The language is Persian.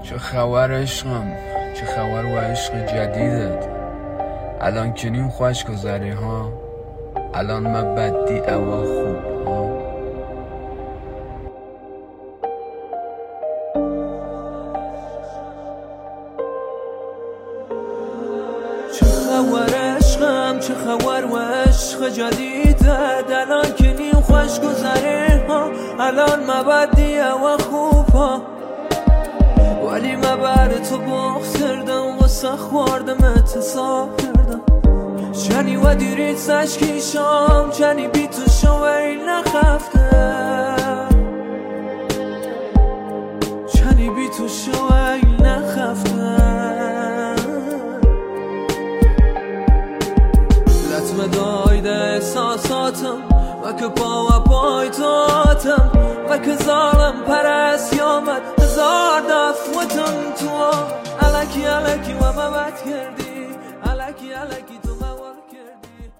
چه خبر عشقم، چه خبر و عشق جدیدت؟ الان کنیم خوش گذری ها، الان ما بدی اوا خوب ها. چه خبر عشقم، چه خبر و عشق جدیدت؟ الان کنیم خوش گذری ها، الان ما بدی اوا خوب ها. ولی من بر تو بغض کردم، غصه خوردم اتصاب کردم. چنی و دیرید سشکی شام، چنی بی تو شوی نخفته، چنی بی تو شوی نخفته. لطمه دایده احساساتم و که پا و پای تاتم و که ظالم پرست یامد هزار دفوتم تو. الکی الکی و مبت کردی، الکی الکی تو